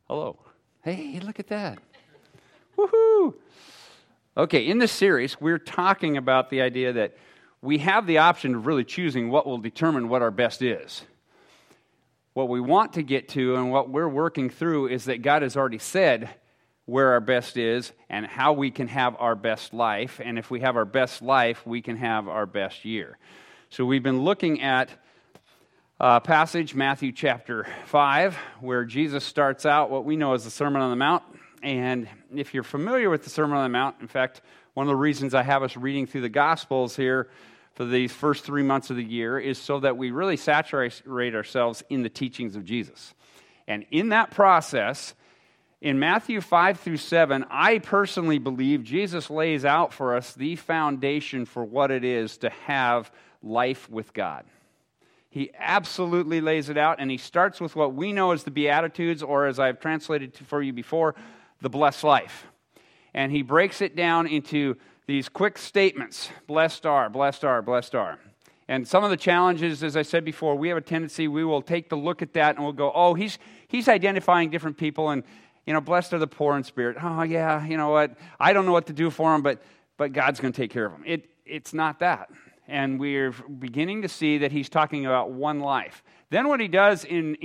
Hello. Hey, look at that. Woohoo! Okay, in this series, we're talking about the idea that we have the option of really choosing what will determine what our best is. What we want to get to and what we're working through is that God has already said where our best is and how we can have our best life. And if we have our best life, we can have our best year. So we've been looking at passage, Matthew chapter 5, where Jesus starts out what we know as the Sermon on the Mount. And if you're familiar with the Sermon on the Mount, in fact, one of the reasons I have us reading through the Gospels here for these first 3 months of the year is so that we really saturate ourselves in the teachings of Jesus. And in that process, in Matthew 5 through 7, I personally believe Jesus lays out for us the foundation for what it is to have life with God. He absolutely lays it out, and he starts with what we know as the Beatitudes, or as I've translated for you before, the blessed life. And he breaks it down into these quick statements. Blessed are, blessed are, blessed are. And some of the challenges, as I said before, we have a tendency, we will take the look at that and we'll go, oh, he's identifying different people, and, blessed are the poor in spirit. Oh, yeah, you know what? I don't know what to do for them, but God's going to take care of them. It's not that. And we're beginning to see that he's talking about one life. Then what he does in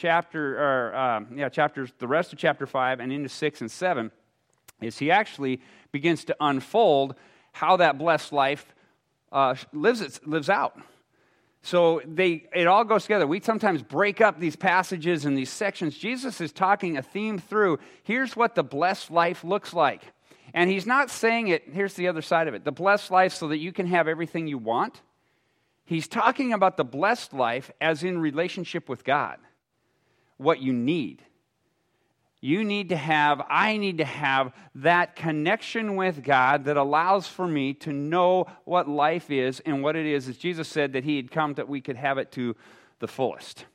chapters, the rest of chapter 5 and into 6 and 7, is he actually begins to unfold how that blessed life lives out. So it all goes together. We sometimes break up these passages and these sections. Jesus is talking a theme through. Here's what the blessed life looks like. And he's not saying it, here's the other side of it, the blessed life so that you can have everything you want. He's talking about the blessed life as in relationship with God, what you need. I need to have that connection with God that allows for me to know what life is and what it is, as Jesus said, that he had come that we could have it to the fullest.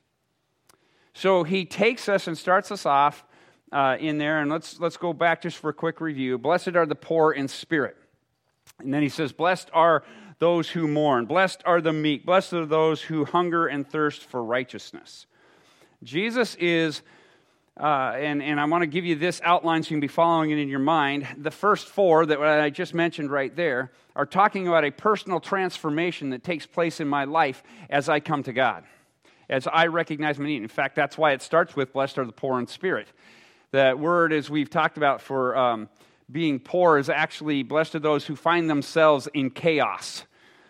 So he takes us and starts us off in there, and let's go back just for a quick review. Blessed are the poor in spirit. And then he says, blessed are those who mourn. Blessed are the meek. Blessed are those who hunger and thirst for righteousness. Jesus is, and I want to give you this outline so you can be following it in your mind. The first four that I just mentioned right there are talking about a personal transformation that takes place in my life as I come to God, as I recognize my need. In fact, that's why it starts with blessed are the poor in spirit. That word, as we've talked about for being poor, is actually blessed are those who find themselves in chaos.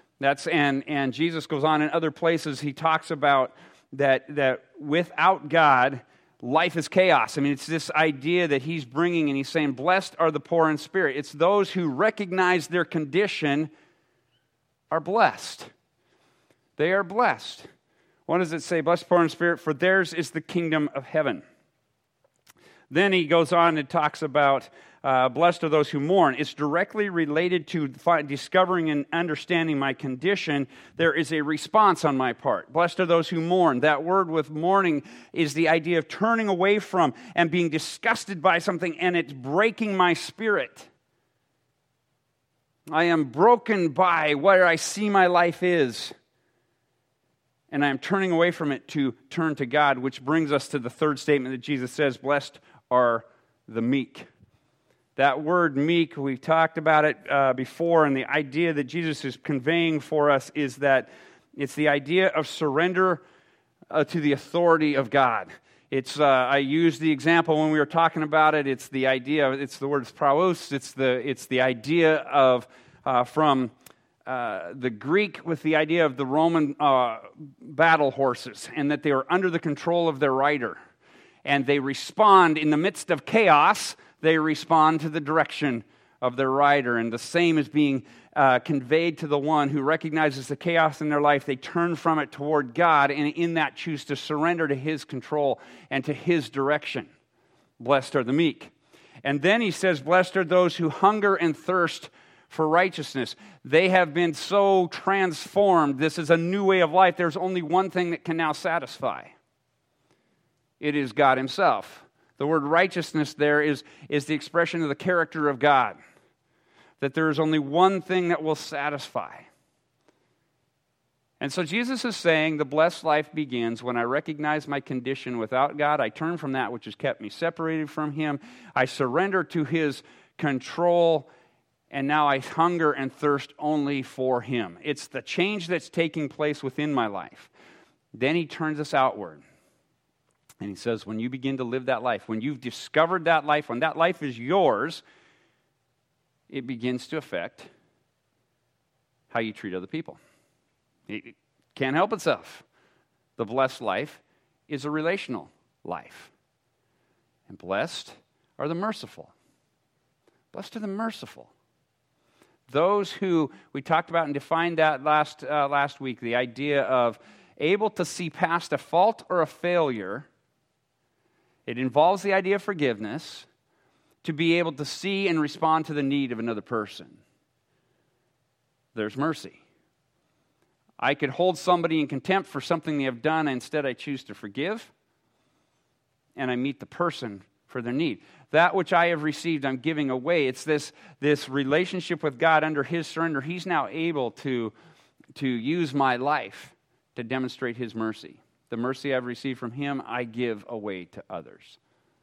And Jesus goes on in other places. He talks about that without God, life is chaos. I mean, it's this idea that he's bringing, and he's saying, blessed are the poor in spirit. It's those who recognize their condition are blessed. They are blessed. What does it say? Blessed poor in spirit, for theirs is the kingdom of heaven. Then he goes on and talks about blessed are those who mourn. It's directly related to discovering and understanding my condition. There is a response on my part. Blessed are those who mourn. That word with mourning is the idea of turning away from and being disgusted by something, and it's breaking my spirit. I am broken by where I see my life is, and I am turning away from it to turn to God, which brings us to the third statement that Jesus says, blessed are the meek. That word meek, we've talked about it before, and the idea that Jesus is conveying for us is that it's the idea of surrender to the authority of God. It's I used the example when we were talking about it. It's the idea. It's the word praus. It's the idea of from the Greek with the idea of the Roman battle horses, and that they are under the control of their rider. And they respond in the midst of chaos, they respond to the direction of their rider. And the same is being conveyed to the one who recognizes the chaos in their life. They turn from it toward God, and in that choose to surrender to his control and to his direction. Blessed are the meek. And then he says, blessed are those who hunger and thirst for righteousness. They have been so transformed. This is a new way of life. There's only one thing that can now satisfy. It is God himself. The word righteousness there is the expression of the character of God. That there is only one thing that will satisfy. And so Jesus is saying the blessed life begins when I recognize my condition without God. I turn from that which has kept me separated from Him. I surrender to His control, and now I hunger and thirst only for Him. It's the change that's taking place within my life. Then He turns us outward. And He says, when you begin to live that life, when you've discovered that life, when that life is yours, it begins to affect how you treat other people. It can't help itself. The blessed life is a relational life. And blessed are the merciful. Blessed are the merciful. Those who, we talked about and defined that last week, the idea of able to see past a fault or a failure. It involves the idea of forgiveness, to be able to see and respond to the need of another person. There's mercy. I could hold somebody in contempt for something they have done, and instead I choose to forgive, and I meet the person for their need. That which I have received, I'm giving away. It's this relationship with God under His surrender. He's now able to use my life to demonstrate His mercy. The mercy I've received from Him, I give away to others.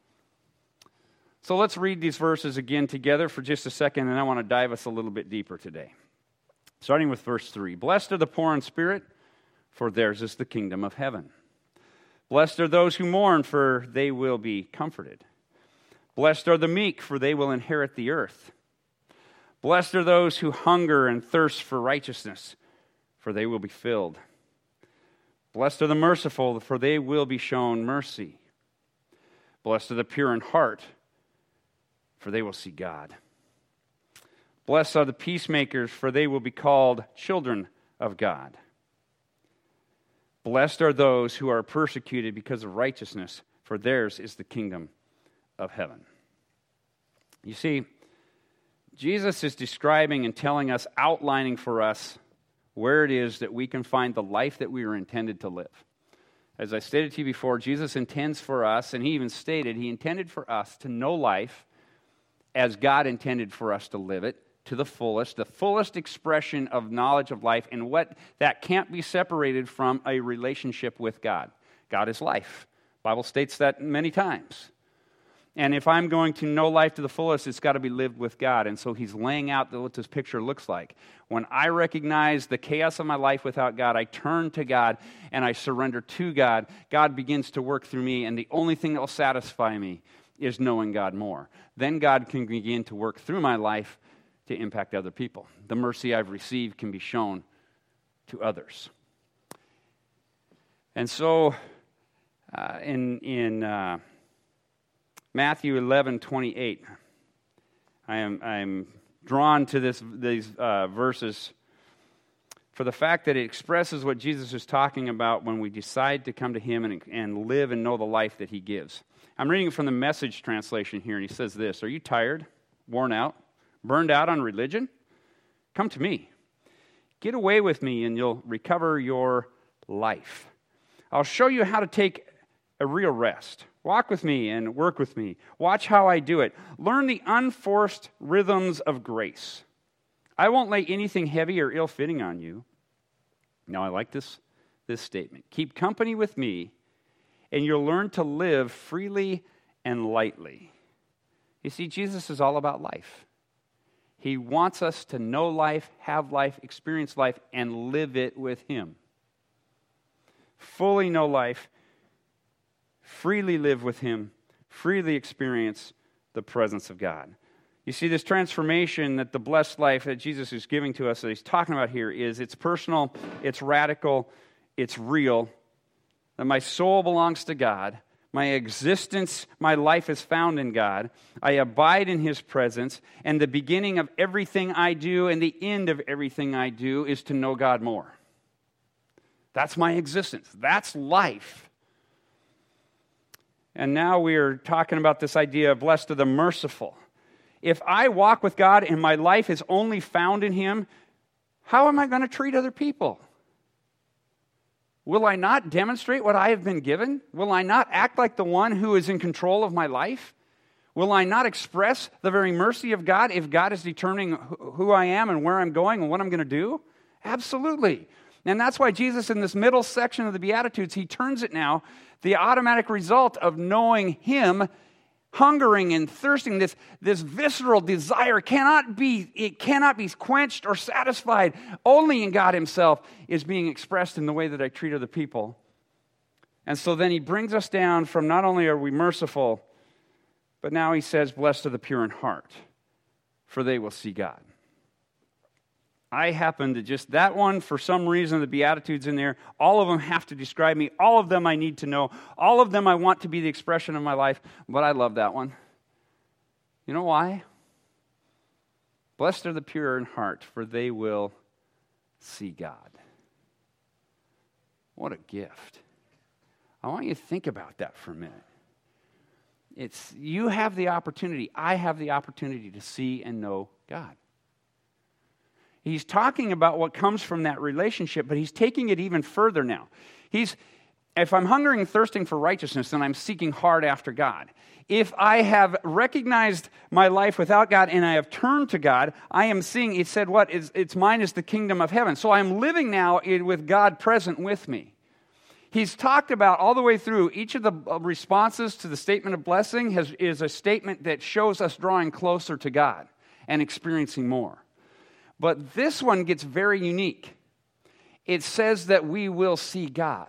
So let's read these verses again together for just a second, and I want to dive us a little bit deeper today. Starting with verse 3. Blessed are the poor in spirit, for theirs is the kingdom of heaven. Blessed are those who mourn, for they will be comforted. Blessed are the meek, for they will inherit the earth. Blessed are those who hunger and thirst for righteousness, for they will be filled. Blessed are the merciful, for they will be shown mercy. Blessed are the pure in heart, for they will see God. Blessed are the peacemakers, for they will be called children of God. Blessed are those who are persecuted because of righteousness, for theirs is the kingdom of heaven. You see, Jesus is describing and telling us, outlining for us where it is that we can find the life that we were intended to live. As I stated to you before, Jesus intends for us, and He even stated He intended for us to know life as God intended for us to live it, to the fullest expression of knowledge of life, and what that can't be separated from a relationship with God. God is life. The Bible states that many times. And if I'm going to know life to the fullest, it's got to be lived with God. And so He's laying out what this picture looks like. When I recognize the chaos of my life without God, I turn to God and I surrender to God. God begins to work through me, and the only thing that will satisfy me is knowing God more. Then God can begin to work through my life to impact other people. The mercy I've received can be shown to others. And so in Matthew 11:28, I'm drawn to these verses for the fact that it expresses what Jesus is talking about when we decide to come to Him and live and know the life that He gives. I'm reading from the Message translation here, and he says this: Are you tired, worn out, burned out on religion? Come to me. Get away with me, and you'll recover your life. I'll show you how to take a real rest. Walk with me and work with me. Watch how I do it. Learn the unforced rhythms of grace. I won't lay anything heavy or ill-fitting on you. Now, I like this statement. Keep company with me, and you'll learn to live freely and lightly. You see, Jesus is all about life. He wants us to know life, have life, experience life, and live it with Him. Fully know life, freely live with Him, freely experience the presence of God. You see, this transformation that the blessed life that Jesus is giving to us, that He's talking about here, it's personal, it's radical, it's real. That my soul belongs to God. My existence, my life is found in God. I abide in His presence, and the beginning of everything I do and the end of everything I do is to know God more. That's my existence. That's life. And now we are talking about this idea of blessed are the merciful. If I walk with God and my life is only found in Him, how am I going to treat other people? Will I not demonstrate what I have been given? Will I not act like the one who is in control of my life? Will I not express the very mercy of God if God is determining who I am and where I'm going and what I'm going to do? Absolutely. And that's why Jesus, in this middle section of the Beatitudes, he turns it now, the automatic result of knowing him, hungering and thirsting, this visceral desire cannot be quenched or satisfied only in God himself, is being expressed in the way that I treat other people. And so then he brings us down from not only are we merciful, but now he says, blessed are the pure in heart, for they will see God. I happen to just, that one, for some reason, the Beatitudes in there, all of them have to describe me. All of them I need to know. All of them I want to be the expression of my life. But I love that one. You know why? Blessed are the pure in heart, for they will see God. What a gift. I want you to think about that for a minute. You have the opportunity, I have the opportunity to see and know God. He's talking about what comes from that relationship, but he's taking it even further now. If I'm hungering and thirsting for righteousness, then I'm seeking hard after God. If I have recognized my life without God and I have turned to God, I am seeing, it said what? It's mine is the kingdom of heaven. So I'm living now with God present with me. He's talked about all the way through, each of the responses to the statement of blessing is a statement that shows us drawing closer to God and experiencing more. But this one gets very unique. It says that we will see God.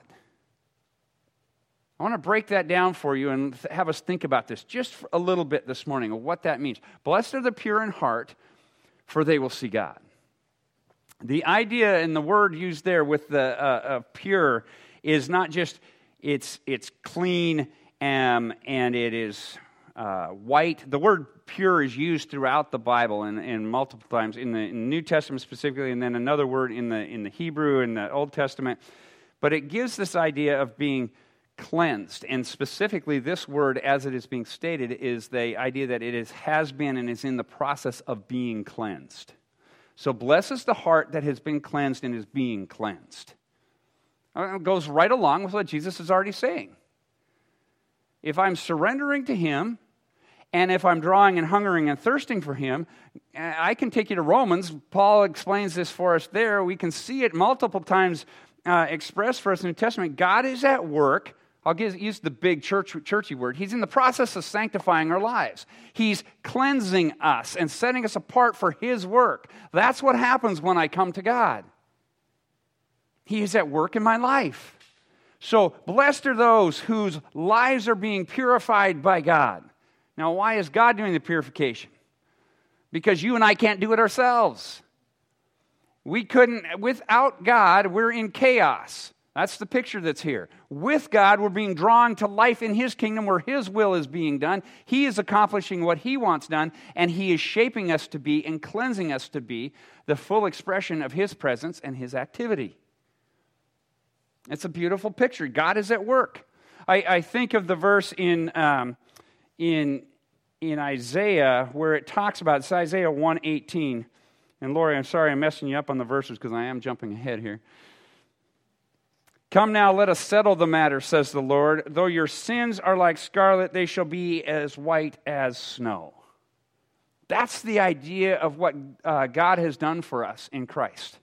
I want to break that down for you and have us think about this just for a little bit this morning of what that means. Blessed are the pure in heart, for they will see God. The idea and the word used there with the pure is not just it's clean and it is white. The word pure is used throughout the Bible and multiple times in the New Testament specifically, and then another word in the Hebrew in the Old Testament. But it gives this idea of being cleansed, and specifically this word, as it is being stated, is the idea that it has been and is in the process of being cleansed. So blessed is the heart that has been cleansed and is being cleansed. It goes right along with what Jesus is already saying. If I'm surrendering to him, and if I'm drawing and hungering and thirsting for him, I can take you to Romans. Paul explains this for us there. We can see it multiple times expressed for us in the New Testament. God is at work. I'll use the big churchy word. He's in the process of sanctifying our lives. He's cleansing us and setting us apart for his work. That's what happens when I come to God. He is at work in my life. So blessed are those whose lives are being purified by God. Now, why is God doing the purification? Because you and I can't do it ourselves. We couldn't, without God, we're in chaos. That's the picture that's here. With God, we're being drawn to life in his kingdom where his will is being done. He is accomplishing what he wants done, and he is shaping us to be and cleansing us to be the full expression of his presence and his activity. It's a beautiful picture. God is at work. I think of the verse in Isaiah where it talks about, it's Isaiah 1:18. And Lori, I'm sorry I'm messing you up on the verses because I am jumping ahead here. Come now, let us settle the matter, says the Lord. Though your sins are like scarlet, they shall be as white as snow. That's the idea of what God has done for us in Christ.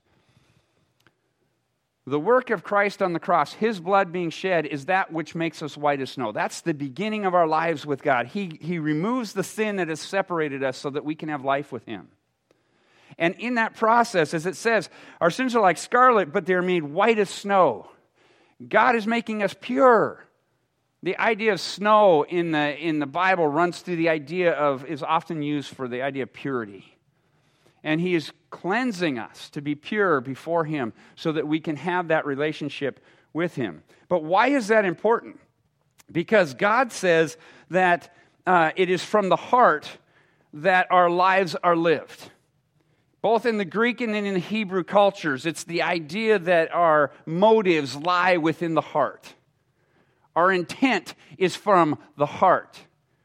The work of Christ on the cross, his blood being shed, is that which makes us white as snow. That's the beginning of our lives with God. He removes the sin that has separated us so that we can have life with him. And in that process, as it says, our sins are like scarlet, but they're made white as snow. God is making us pure. The idea of snow in the Bible runs through the idea of, is often used for the idea of purity. And he is cleansing us to be pure before him so that we can have that relationship with him. But why is that important? Because God says that it is from the heart that our lives are lived. Both in the Greek and in the Hebrew cultures, it's the idea that our motives lie within the heart. Our intent is from the heart.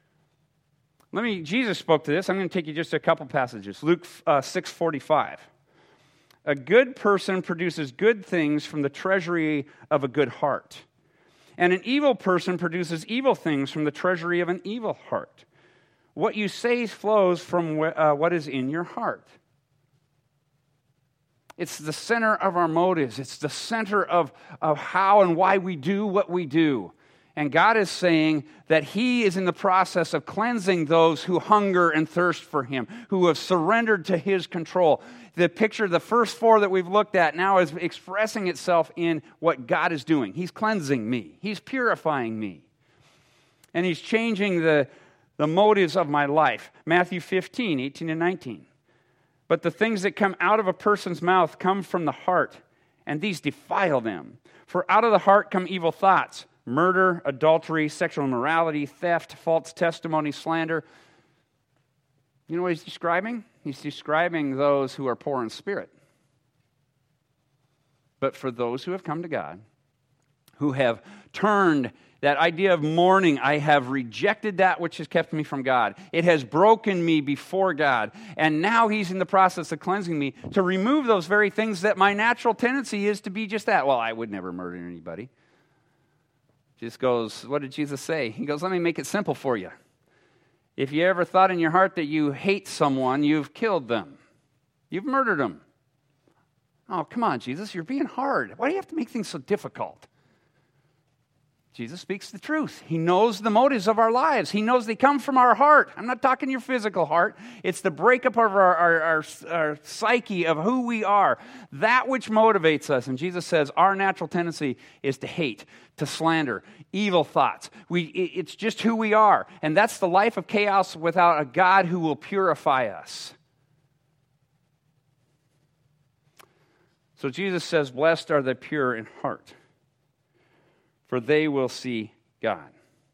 Jesus spoke to this. I'm going to take you just a couple passages. Luke 6:45. A good person produces good things from the treasury of a good heart. And an evil person produces evil things from the treasury of an evil heart. What you say flows from what is in your heart. It's the center of our motives. It's the center of how and why we do what we do. And God is saying that He is in the process of cleansing those who hunger and thirst for Him, who have surrendered to His control. The picture, the first four that we've looked at now is expressing itself in what God is doing. He's cleansing me. He's purifying me. And He's changing the motives of my life. Matthew 15, 18 and 19. But the things that come out of a person's mouth come from the heart, and these defile them. For out of the heart come evil thoughts, murder, adultery, sexual immorality, theft, false testimony, slander. You know what He's describing? He's describing those who are poor in spirit. But for those who have come to God, who have turned that idea of mourning, I have rejected that which has kept me from God. It has broken me before God. And now He's in the process of cleansing me to remove those very things that my natural tendency is to be just that. Well, I would never murder anybody. Just goes, what did Jesus say? He goes, let me make it simple for you. If you ever thought in your heart that you hate someone, you've killed them. You've murdered them. Oh, come on, Jesus, you're being hard. Why do you have to make things so difficult? Jesus speaks the truth. He knows the motives of our lives. He knows they come from our heart. I'm not talking your physical heart. It's the breakup of our psyche of who we are. That which motivates us. And Jesus says our natural tendency is to hate, to slander, evil thoughts. It's just who we are. And that's the life of chaos without a God who will purify us. So Jesus says, blessed are the pure in heart, for they will see God.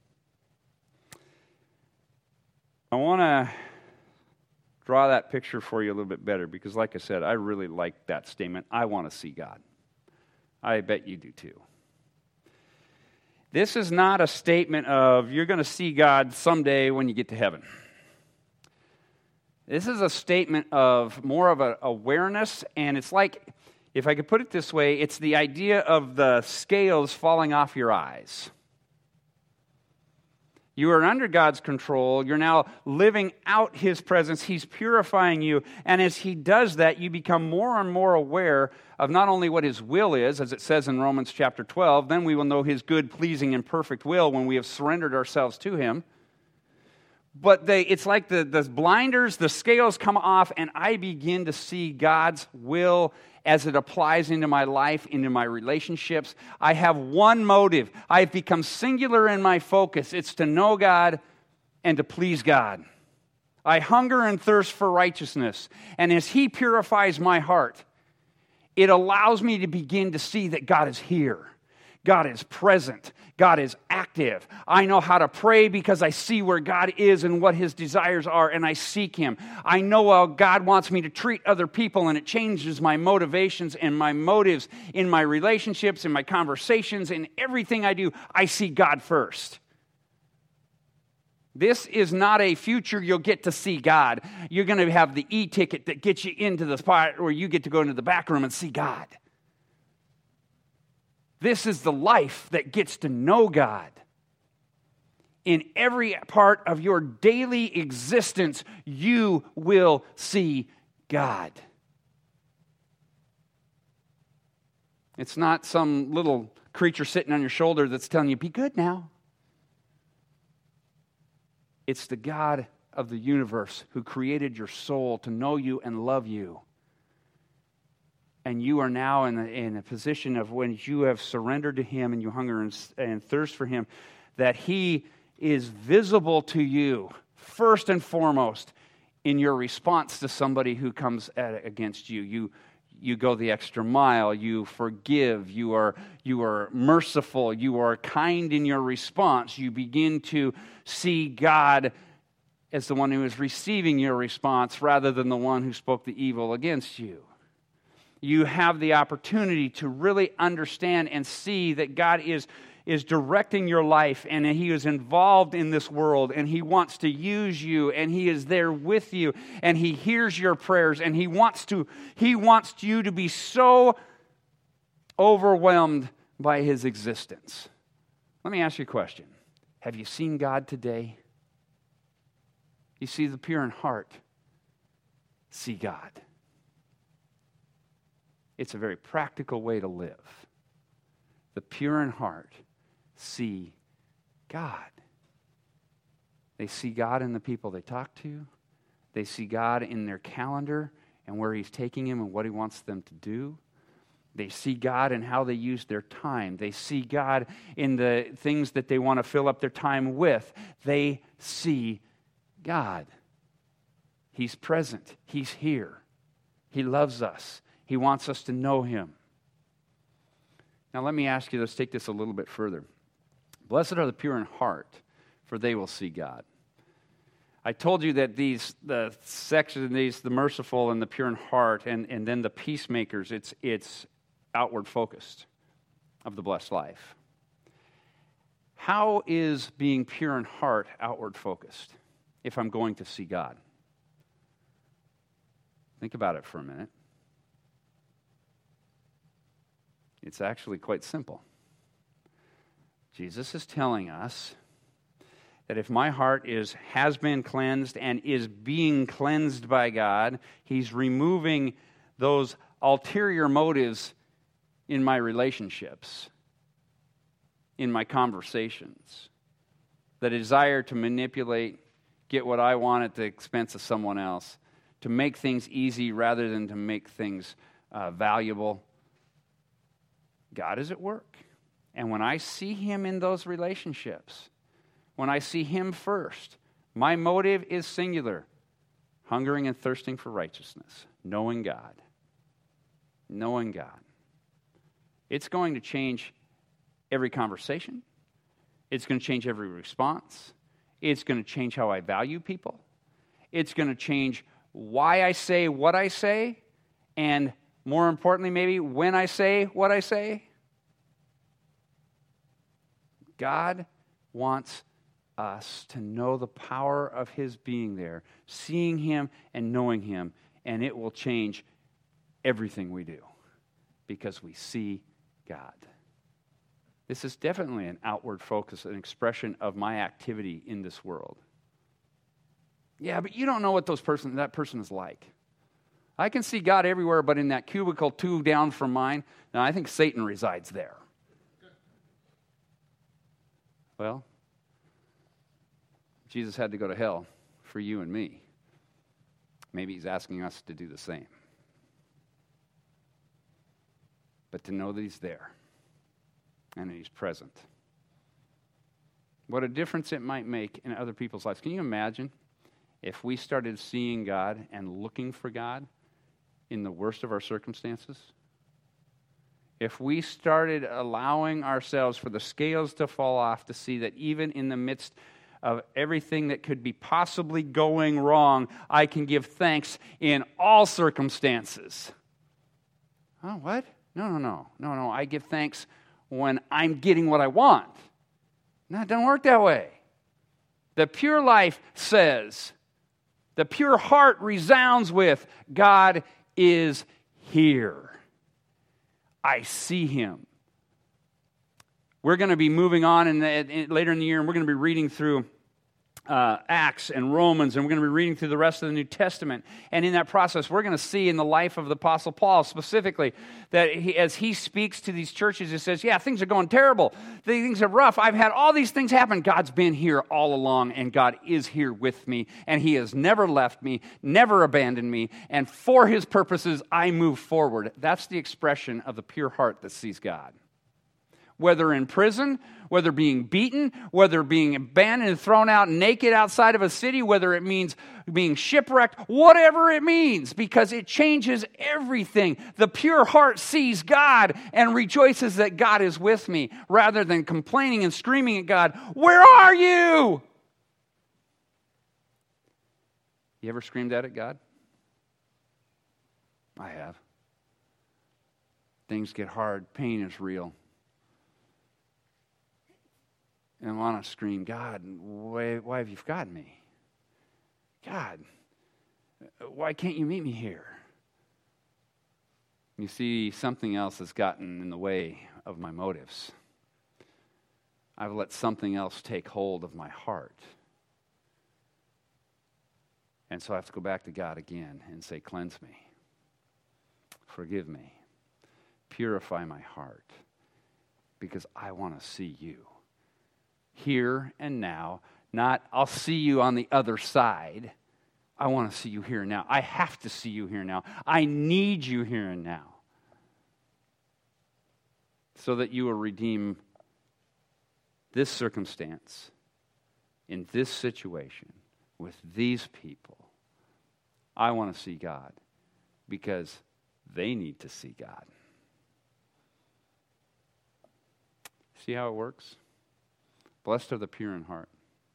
I want to draw that picture for you a little bit better because, like I said, I really like that statement. I want to see God. I bet you do too. This is not a statement of you're going to see God someday when you get to heaven. This is a statement of more of an awareness, and it's like, if I could put it this way, it's the idea of the scales falling off your eyes. You are under God's control. You're now living out His presence. He's purifying you. And as He does that, you become more and more aware of not only what His will is, as it says in Romans chapter 12, then we will know His good, pleasing, and perfect will when we have surrendered ourselves to Him. But it's like the blinders, the scales come off, and I begin to see God's will as it applies into my life, into my relationships. I have one motive. I've become singular in my focus. It's to know God and to please God. I hunger and thirst for righteousness. And as He purifies my heart, it allows me to begin to see that God is here. God is present. God is active. I know how to pray because I see where God is and what His desires are, and I seek Him. I know how God wants me to treat other people, and it changes my motivations and my motives in my relationships, in my conversations, in everything I do. I see God first. This is not a future you'll get to see God. You're going to have the e-ticket that gets you into the spot where you get to go into the back room and see God. This is the life that gets to know God. In every part of your daily existence, you will see God. It's not some little creature sitting on your shoulder that's telling you, be good now. It's the God of the universe who created your soul to know you and love you. And you are now in a position of when you have surrendered to Him and you hunger and thirst for Him, that He is visible to you first and foremost in your response to somebody who comes against you. You go the extra mile. You forgive. You are merciful. You are kind in your response. You begin to see God as the one who is receiving your response rather than the one who spoke the evil against you. You have the opportunity to really understand and see that God is directing your life, and He is involved in this world, and He wants to use you, and He is there with you, and He hears your prayers, and He wants you to be so overwhelmed by His existence. Let me ask you a question. Have you seen God today? You see the pure in heart. See God. It's a very practical way to live. The pure in heart see God. They see God in the people they talk to. They see God in their calendar and where He's taking them and what He wants them to do. They see God in how they use their time. They see God in the things that they want to fill up their time with. They see God. He's present. He's here. He loves us. He wants us to know Him. Now let me ask you, let's take this a little bit further. Blessed are the pure in heart, for they will see God. I told you that the merciful and the pure in heart, and then the peacemakers, it's outward focused of the blessed life. How is being pure in heart outward focused if I'm going to see God? Think about it for a minute. It's actually quite simple. Jesus is telling us that if my heart has been cleansed and is being cleansed by God, He's removing those ulterior motives in my relationships, in my conversations, the desire to manipulate, get what I want at the expense of someone else, to make things easy rather than to make things valuable. God is at work. And when I see Him in those relationships, when I see Him first, my motive is singular, hungering and thirsting for righteousness, knowing God. Knowing God. It's going to change every conversation. It's going to change every response. It's going to change how I value people. It's going to change why I say what I say, and more importantly, maybe when I say what I say. God wants us to know the power of His being there, seeing Him and knowing Him, and it will change everything we do because we see God. This is definitely an outward focus, an expression of my activity in this world. Yeah, but you don't know what that person is like. I can see God everywhere, but in that cubicle 2 down from mine, now I think Satan resides there. Well, Jesus had to go to hell for you and me. Maybe He's asking us to do the same. But to know that He's there and that He's present. What a difference it might make in other people's lives. Can you imagine if we started seeing God and looking for God in the worst of our circumstances? If we started allowing ourselves for the scales to fall off to see that even in the midst of everything that could be possibly going wrong, I can give thanks in all circumstances. Oh, what? No. I give thanks when I'm getting what I want. No, it doesn't work that way. The pure life says, the pure heart resounds with, God is here. I see Him. We're going to be moving on later in the year, and we're going to be reading through Acts and Romans, and we're going to be reading through the rest of the New Testament. And in that process, we're going to see in the life of the Apostle Paul specifically that as he speaks to these churches, he says, yeah, things are going terrible. Things are rough. I've had all these things happen. God's been here all along, and God is here with me, and He has never left me, never abandoned me, and for His purposes, I move forward. That's the expression of the pure heart that sees God. Whether in prison, whether being beaten, whether being abandoned and thrown out naked outside of a city, whether it means being shipwrecked, whatever it means, because it changes everything. The pure heart sees God and rejoices that God is with me, rather than complaining and screaming at God, "Where are you?" You ever screamed that at God? I have. Things get hard. Pain is real. And I want to scream, God, why have you forgotten me? God, why can't you meet me here? You see, something else has gotten in the way of my motives. I've let something else take hold of my heart. And so I have to go back to God again and say, cleanse me. Forgive me. purify my heart because I want to see you here and now. Not, I'll see you on the other side. I want to see you here and now. I have to see you here and now. I need you here and now. So that you will redeem this circumstance, in this situation, with these people. I want to see God because they need to see God. See how it works? Blessed are the pure in heart,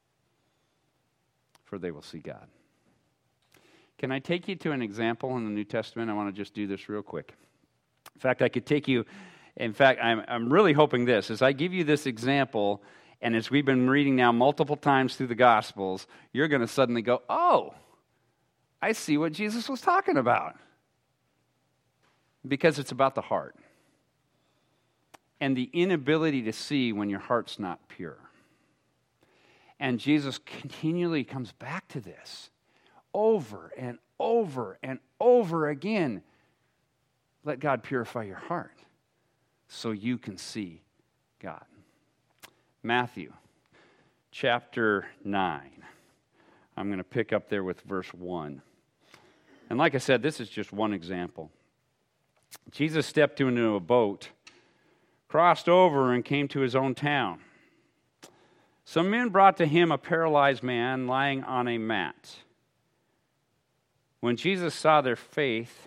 for they will see God. Can I take you to an example in the New Testament? I want to just do this real quick. In fact, I could take you... In fact, I'm really hoping this, as I give you this example, and as we've been reading now multiple times through the Gospels, you're going to suddenly go, oh, I see what Jesus was talking about. Because it's about the heart. And the inability to see when your heart's not pure. And Jesus continually comes back to this over and over and over again. Let God purify your heart so you can see God. Matthew chapter 9. I'm going to pick up there with verse 1. And like I said, this is just one example. Jesus stepped into a boat, crossed over, and came to his own town. Some men brought to him a paralyzed man lying on a mat. When Jesus saw their faith,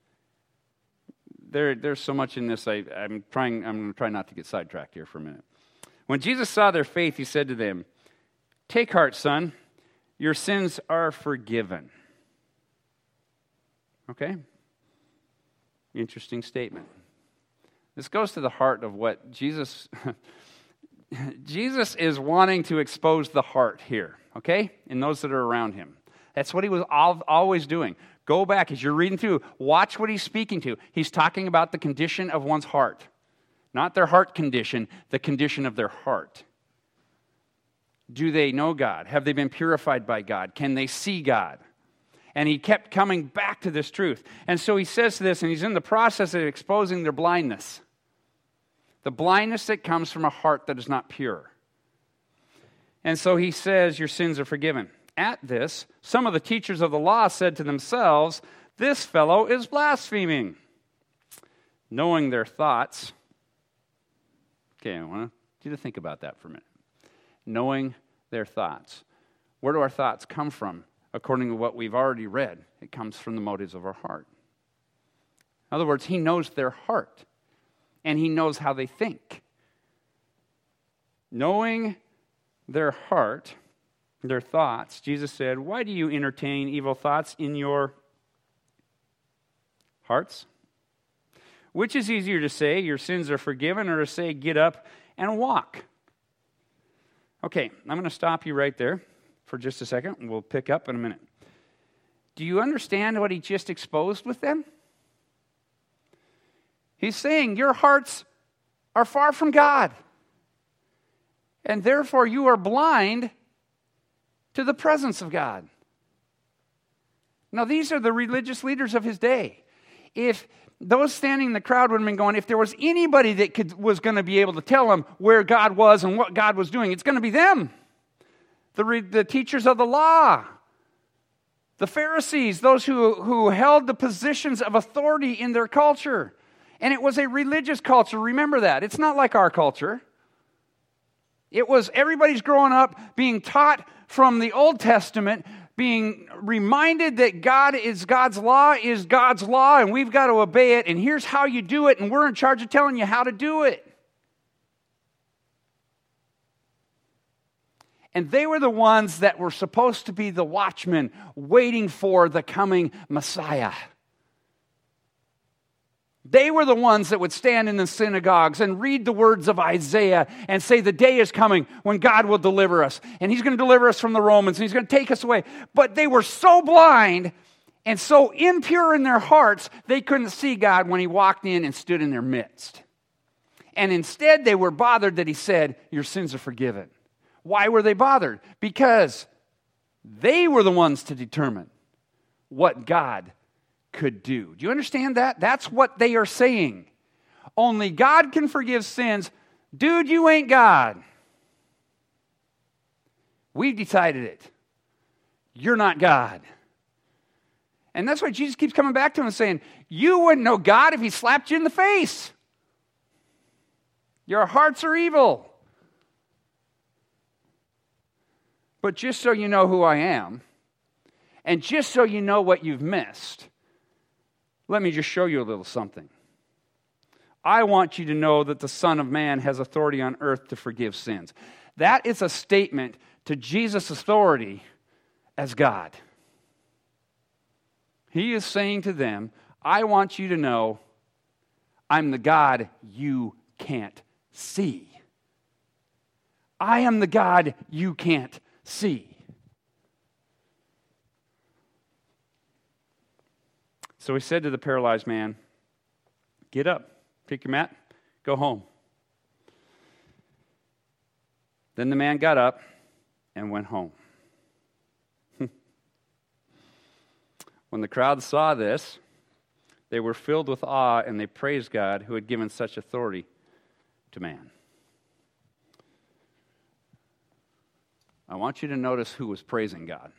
there's so much in this, I'm going to try not to get sidetracked here for a minute. When Jesus saw their faith, he said to them, "Take heart, son, your sins are forgiven." Okay? Interesting statement. This goes to the heart of what Jesus is wanting to expose the heart here, okay? In those that are around him. That's what he was always doing. Go back, as you're reading through, watch what he's speaking to. He's talking about the condition of one's heart. Not their heart condition, the condition of their heart. Do they know God? Have they been purified by God? Can they see God? And he kept coming back to this truth. And so he says this, and he's in the process of exposing their blindness. The blindness that comes from a heart that is not pure. And so he says, your sins are forgiven. At this, some of the teachers of the law said to themselves, this fellow is blaspheming. Knowing their thoughts. Okay, I want you to think about that for a minute. Knowing their thoughts. Where do our thoughts come from? According to what we've already read, it comes from the motives of our heart. In other words, he knows their heart. And he knows how they think. Knowing their heart, their thoughts, Jesus said, why do you entertain evil thoughts in your hearts? Which is easier to say, your sins are forgiven, or to say, get up and walk? Okay, I'm going to stop you right there for just a second, and we'll pick up in a minute. Do you understand what he just exposed with them? He's saying your hearts are far from God, and therefore you are blind to the presence of God. Now, these are the religious leaders of his day. If those standing in the crowd would have been going, if there was anybody that was going to be able to tell them where God was and what God was doing, it's going to be them. The teachers of the law, the Pharisees, those who held the positions of authority in their culture. And it was a religious culture, remember that. It's not like our culture. It was everybody's growing up being taught from the Old Testament, being reminded that God's law, and we've got to obey it, and here's how you do it, and we're in charge of telling you how to do it. And they were the ones that were supposed to be the watchmen waiting for the coming Messiah. They were the ones that would stand in the synagogues and read the words of Isaiah and say the day is coming when God will deliver us. And he's going to deliver us from the Romans and he's going to take us away. But they were so blind and so impure in their hearts, they couldn't see God when he walked in and stood in their midst. And instead they were bothered that he said, your sins are forgiven. Why were they bothered? Because they were the ones to determine what God could do. Do you understand that? That's what they are saying. only God can forgive sins, dude, you ain't God. We've decided it. You're not God. And that's why Jesus keeps coming back to him and saying, you wouldn't know God if he slapped you in the face. Your hearts are evil. But just so you know who I am, and just so you know what you've missed, let me just show you a little something. I want you to know that the Son of Man has authority on earth to forgive sins. That is a statement to Jesus' authority as God. He is saying to them, I want you to know I'm the God you can't see. I am the God you can't see. So he said to the paralyzed man, get up, pick your mat, go home. Then the man got up and went home. When the crowd saw this, they were filled with awe and they praised God who had given such authority to man. I want you to notice who was praising God.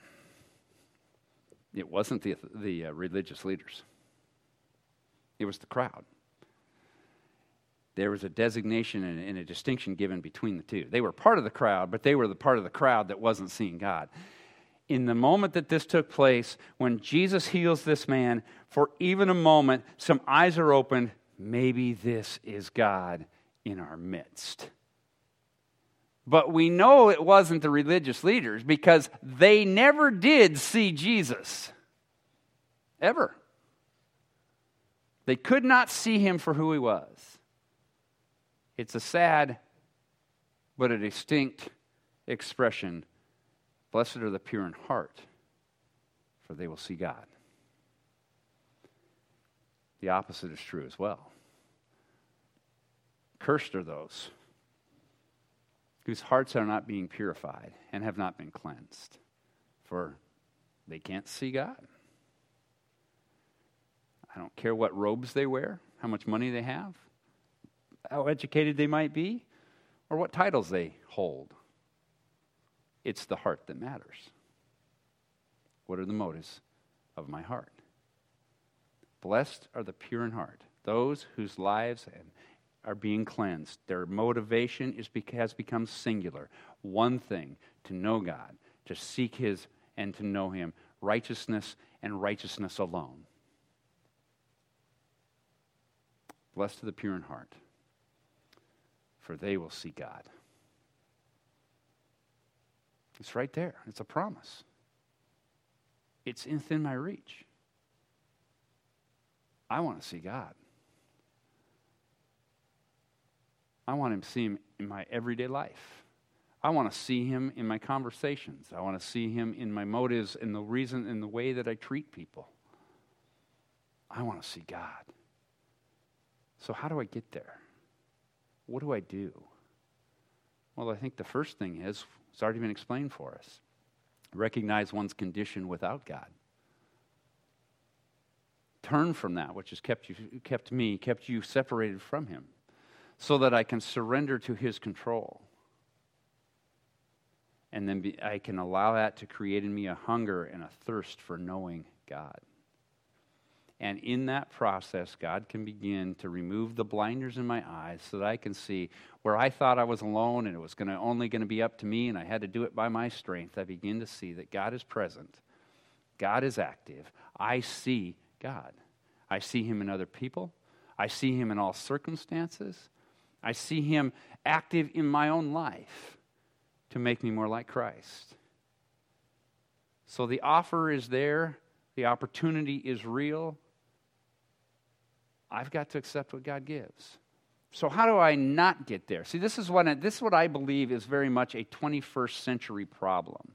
It wasn't the religious leaders. It was the crowd. There was a designation and a distinction given between the two. They were part of the crowd, but they were the part of the crowd that wasn't seeing God. In the moment that this took place, when Jesus heals this man, for even a moment, some eyes are opened. Maybe this is God in our midst. But we know it wasn't the religious leaders because they never did see Jesus. Ever. They could not see him for who he was. It's a sad but a distinct expression. Blessed are the pure in heart, for they will see God. The opposite is true as well. Cursed are those whose hearts are not being purified and have not been cleansed, for they can't see God. I don't care what robes they wear, how much money they have, how educated they might be, or what titles they hold. It's the heart that matters. What are the motives of my heart? Blessed are the pure in heart, those whose lives are being cleansed. Their motivation has become singular. One thing, to know God, to seek his and to know him. Righteousness and righteousness alone. Blessed are the pure in heart, for they will see God. It's right there. It's a promise. It's within my reach. I want to see God. I want him to see him in my everyday life. I want to see him in my conversations. I want to see him in my motives and the reason and the way that I treat people. I want to see God. So how do I get there? What do I do? Well, I think the first thing is, it's already been explained for us. Recognize one's condition without God. Turn from that which has kept you separated from him, so that I can surrender to his control. And then I can allow that to create in me a hunger and a thirst for knowing God. And in that process, God can begin to remove the blinders in my eyes so that I can see where I thought I was alone and it was only going to be up to me and I had to do it by my strength. I begin to see that God is present. God is active. I see God. I see him in other people. I see him in all circumstances. I see him active in my own life to make me more like Christ. So the offer is there. The opportunity is real. I've got to accept what God gives. So how do I not get there? See, this is what I believe is very much a 21st century problem.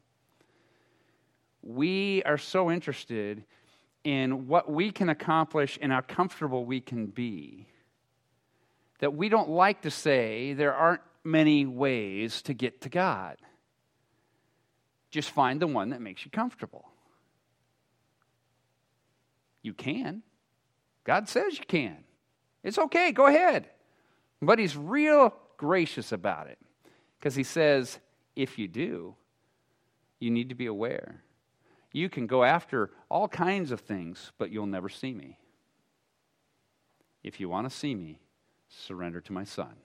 We are so interested in what we can accomplish and how comfortable we can be that we don't like to say there aren't many ways to get to God. Just find the one that makes you comfortable. You can. God says you can. It's okay, go ahead. But he's real gracious about it because he says, if you do, you need to be aware. You can go after all kinds of things, but you'll never see me. If you want to see me, surrender to my Son.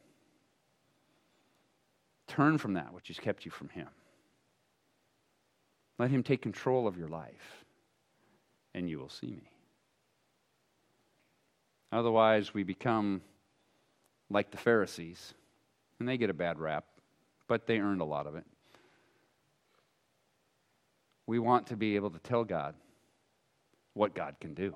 Turn from that which has kept you from him. Let him take control of your life, and you will see me. Otherwise, we become like the Pharisees, and they get a bad rap, but they earned a lot of it. We want to be able to tell God what God can do.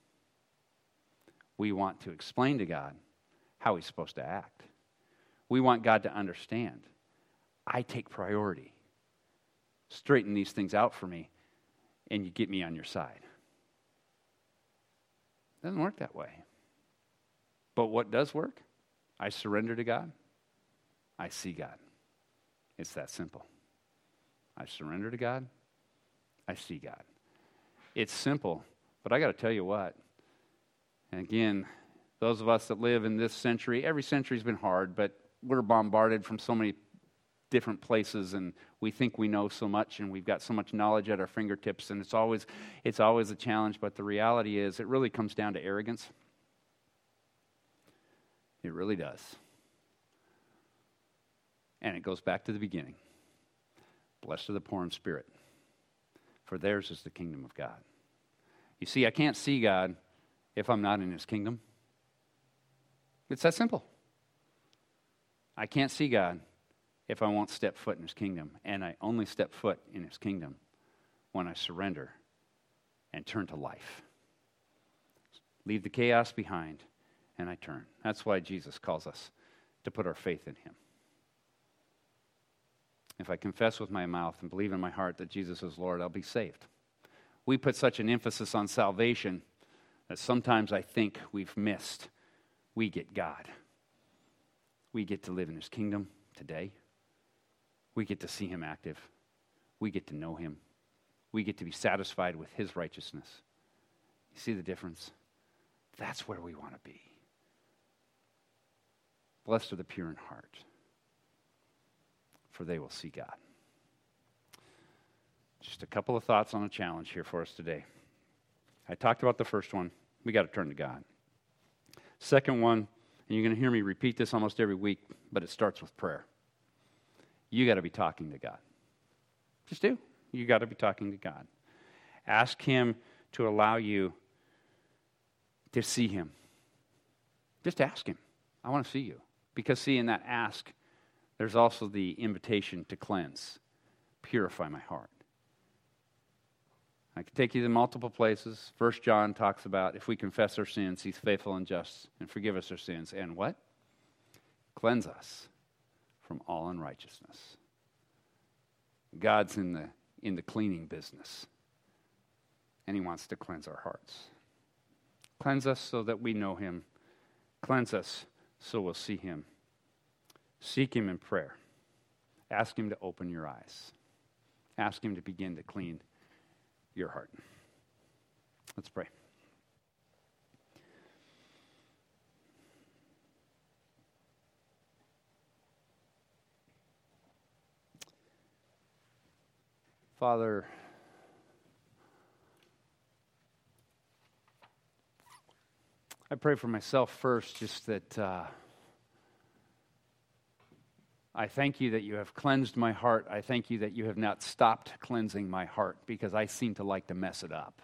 We want to explain to God how he's supposed to act. We want God to understand. I take priority. Straighten these things out for me, and you get me on your side. It doesn't work that way. But what does work? I surrender to God. I see God. It's that simple. I surrender to God. I see God. It's simple, but I got to tell you what. And again, those of us that live in this century, every century's been hard, but we're bombarded from so many different places, and we think we know so much, and we've got so much knowledge at our fingertips, and it's always a challenge. But the reality is, it really comes down to arrogance. It really does. And it goes back to the beginning. Blessed are the poor in spirit, for theirs is the kingdom of God. You see, I can't see God if I'm not in his kingdom. It's that simple. I can't see God if I won't step foot in his kingdom. And I only step foot in his kingdom when I surrender and turn to life. Leave the chaos behind, and I turn. That's why Jesus calls us to put our faith in him. If I confess with my mouth and believe in my heart that Jesus is Lord, I'll be saved. We put such an emphasis on salvation that sometimes I think we've missed. We get God. We get to live in his kingdom today. We get to see him active. We get to know him. We get to be satisfied with his righteousness. You see the difference? That's where we want to be. Blessed are the pure in heart, for they will see God. Just a couple of thoughts on a challenge here for us today. I talked about the first one. We got to turn to God. Second one, and you're going to hear me repeat this almost every week, but it starts with prayer. You got to be talking to God. Just do. You got to be talking to God. Ask him to allow you to see him. Just ask him. I want to see you. Because see, in that ask, there's also the invitation to cleanse, purify my heart. I could take you to multiple places. 1 John talks about if we confess our sins, he's faithful and just and forgive us our sins. And what? Cleanse us from all unrighteousness. God's in the cleaning business. And he wants to cleanse our hearts. Cleanse us so that we know him. Cleanse us so we'll see him. Seek him in prayer. Ask him to open your eyes. Ask him to begin to clean your heart. Let's pray. Father, I pray for myself first, just that I thank you that you have cleansed my heart. I thank you that you have not stopped cleansing my heart, because I seem to like to mess it up.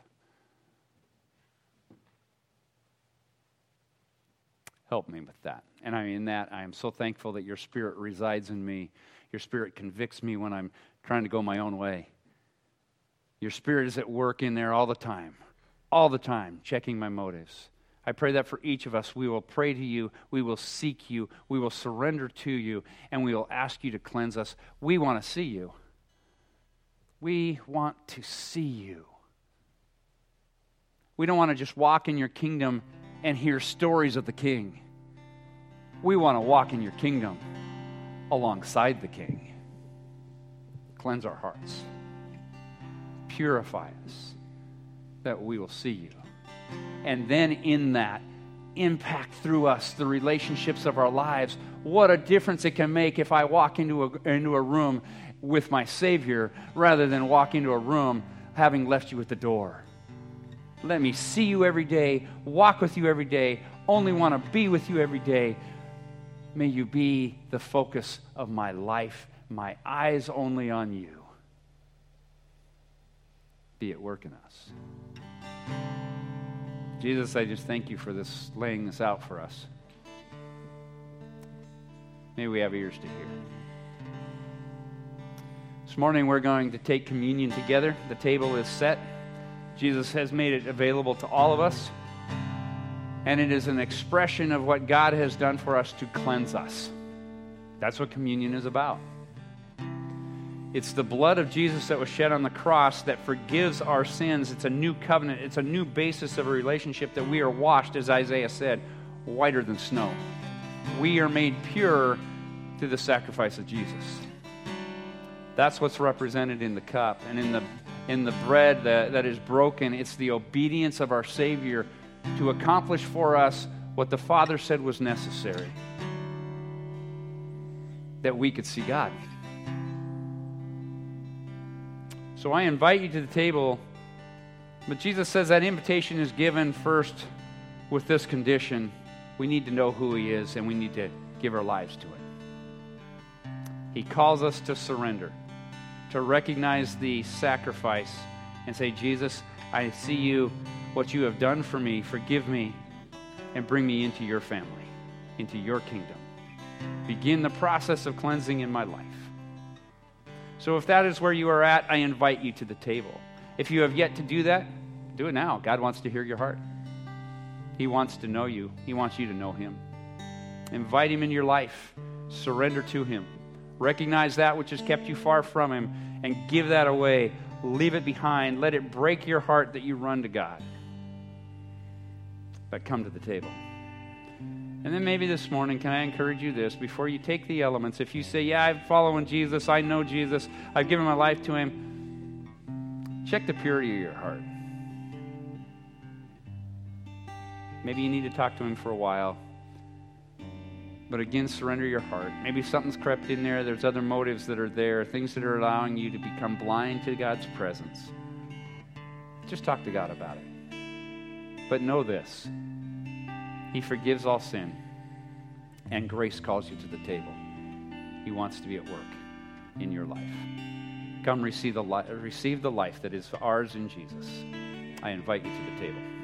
Help me with that. And in that, I am so thankful that your Spirit resides in me. Your Spirit convicts me when I'm trying to go my own way. Your Spirit is at work in there all the time, checking my motives. I pray that for each of us, we will pray to you, we will seek you, we will surrender to you, and we will ask you to cleanse us. We want to see you. We want to see you. We don't want to just walk in your kingdom and hear stories of the King. We want to walk in your kingdom alongside the King. Cleanse our hearts. Purify us, that we will see you. And then in that, impact through us the relationships of our lives. What a difference it can make if I walk into a room with my Savior rather than walk into a room having left you at the door. Let me see you every day, walk with you every day, only want to be with you every day. May you be the focus of my life, my eyes only on you. Be at work in us. Jesus, I just thank you for this, laying this out for us. May we have ears to hear. This morning we're going to take communion together. The table is set. Jesus has made it available to all of us. And it is an expression of what God has done for us to cleanse us. That's what communion is about. It's the blood of Jesus that was shed on the cross that forgives our sins. It's a new covenant. It's a new basis of a relationship that we are washed, as Isaiah said, whiter than snow. We are made pure through the sacrifice of Jesus. That's what's represented in the cup. And in the bread that is broken, it's the obedience of our Savior to accomplish for us what the Father said was necessary, that we could see God. So I invite you to the table, but Jesus says that invitation is given first with this condition. We need to know who He is, and we need to give our lives to it. He calls us to surrender, to recognize the sacrifice and say, Jesus, I see you, what you have done for me, forgive me, and bring me into your family, into your kingdom. Begin the process of cleansing in my life. So if that is where you are at, I invite you to the table. If you have yet to do that, do it now. God wants to hear your heart. He wants to know you. He wants you to know Him. Invite Him in your life. Surrender to Him. Recognize that which has kept you far from Him and give that away. Leave it behind. Let it break your heart that you run to God. But come to the table. And then maybe this morning, can I encourage you this? Before you take the elements, if you say, yeah, I'm following Jesus, I know Jesus, I've given my life to Him, check the purity of your heart. Maybe you need to talk to Him for a while. But again, surrender your heart. Maybe something's crept in there. There's other motives that are there, things that are allowing you to become blind to God's presence. Just talk to God about it. But know this. He forgives all sin, and grace calls you to the table. He wants to be at work in your life. Come receive the life that is ours in Jesus. I invite you to the table.